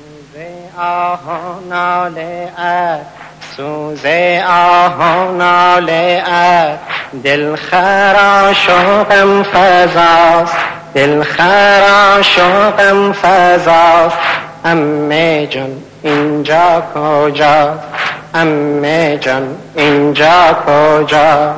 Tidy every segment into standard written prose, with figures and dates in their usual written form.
سوز آه و ناله ات دل خراش و غم فزاست، دل خراش و غم فزاست. عمه جان اینجا کجاست، عمه جان اینجا کجاست؟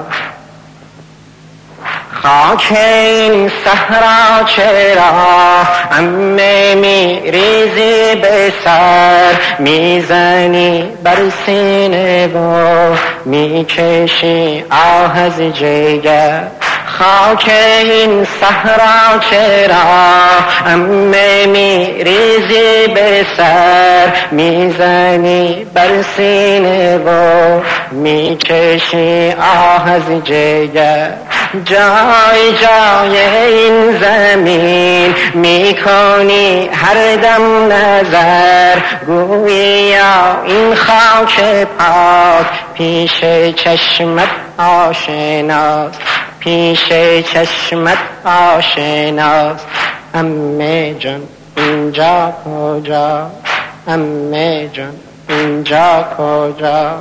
خاک این صحرا چرا عمه میریزی به سر، میزنی بر سینه و میکشی آه از جگر. خاک این صحرا چرا عمه میریزی به سر، میزنی بر سینه و میکشی آه از جگر. جای جای این زمین میکنی هر دم نظر، گویا این خاک پاک پیش چشمت آشناست، پیش چشمت آشناست. عمه جان اینجا کجا، عمه جان اینجا کجا؟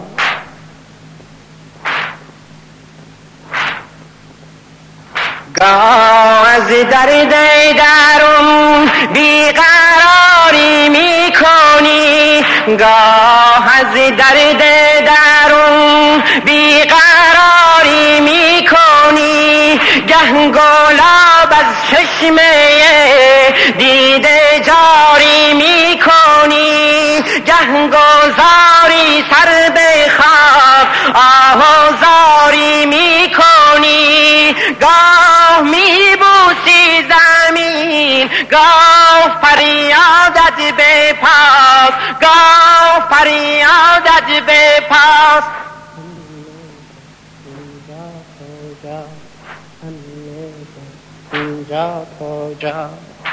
گاه از درد درون بیقراری میکنی، گاه از درد درون بیقراری میکنی. گه گلاب از چشمه دیده جاری میکنی، گه گذاری سر به خاک آهوزاری میکنی. گاه میبوسی زمین، گاه فریادت به پاس، گاه فریادت به پاس. اینجا کجا؟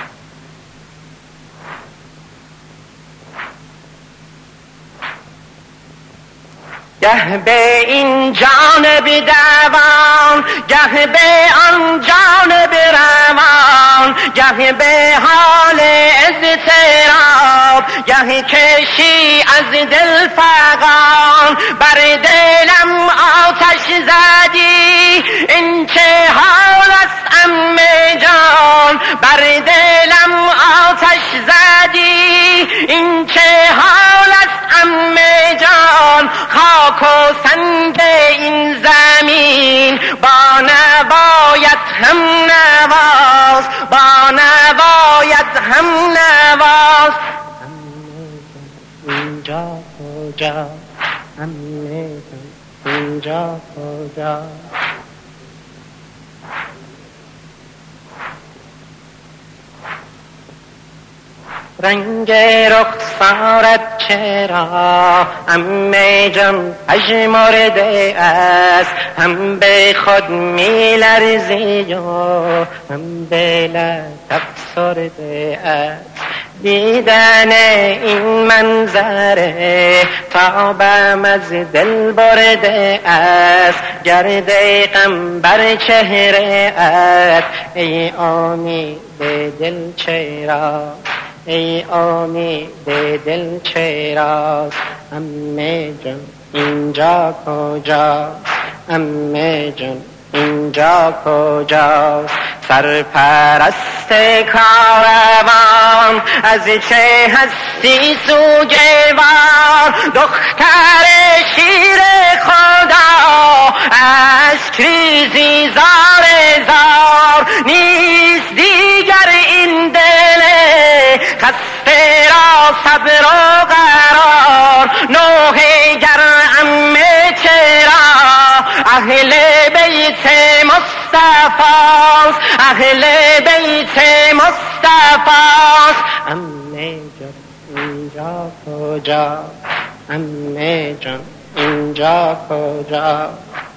گه به این جانب دوان، گه به آن جانب روان، گه به حال اضطراب، گه کشی از دل فغان. بر دلم آتش زدی این چه حال است عمه جان، بر دلم آتش زدی این چه حال است عمه جان. خاک و سنگ این زمین با نوایت هم نواز، با نوایت هم نواز. اینجا کجا، عمه جان اینجا کجا؟ رنگ رخسارت چرا عمه جان پژمرده است، هم به خود میلرزی و هم به لب افسرده است. دیدن این منظره تابم از دل برده است، گرد غم بر چهره ات ای امید دل چرا، ای امید دل چراست. عمه جان اینجا کجاست، عمه جان اینجا کجاست؟ سرپرست کاروان از چه هستی سوگوار، دختر شیر خدا از کریزی زار زار. نیست دیگر این دل خسته را صبر و قرار، نوحه گر عمه چرا اهل بیت مصطفاست، اهل بیت مصطفاست. عمه جان اینجا کجا، عمه جان اینجا کجا؟